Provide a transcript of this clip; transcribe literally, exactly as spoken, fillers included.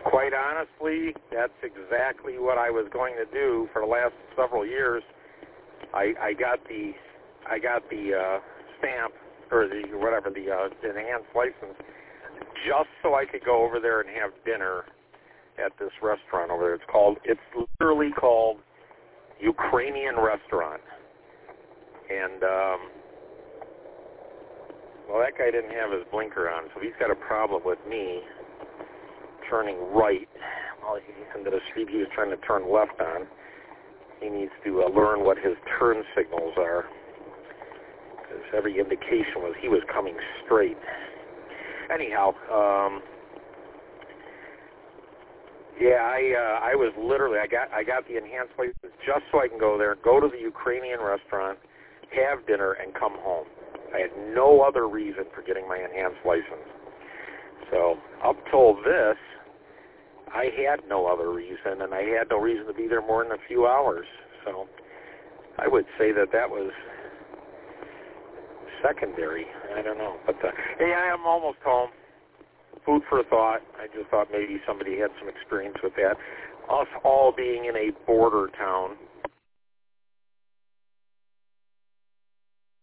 Quite honestly, that's exactly what I was going to do for the last several years. I, I got the I got the uh, stamp or the whatever the uh, enhanced license just so I could go over there and have dinner at this restaurant over there. It's called it's literally called Ukrainian Restaurant, and um, well, that guy didn't have his blinker on, so he's got a problem with me turning right. Well, he, into the street he was trying to turn left on. He needs to uh, learn what his turn signals are, because every indication was he was coming straight. Anyhow, um, yeah, I uh, I was literally I got I got the enhanced license just so I can go there, go to the Ukrainian restaurant, have dinner, and come home. I had no other reason for getting my enhanced license. So up till this, I had no other reason, and I had no reason to be there more than a few hours. So I would say that that was secondary. I don't know. But uh, hey, I am almost home. Food for thought. I just thought maybe somebody had some experience with that. Us all being in a border town,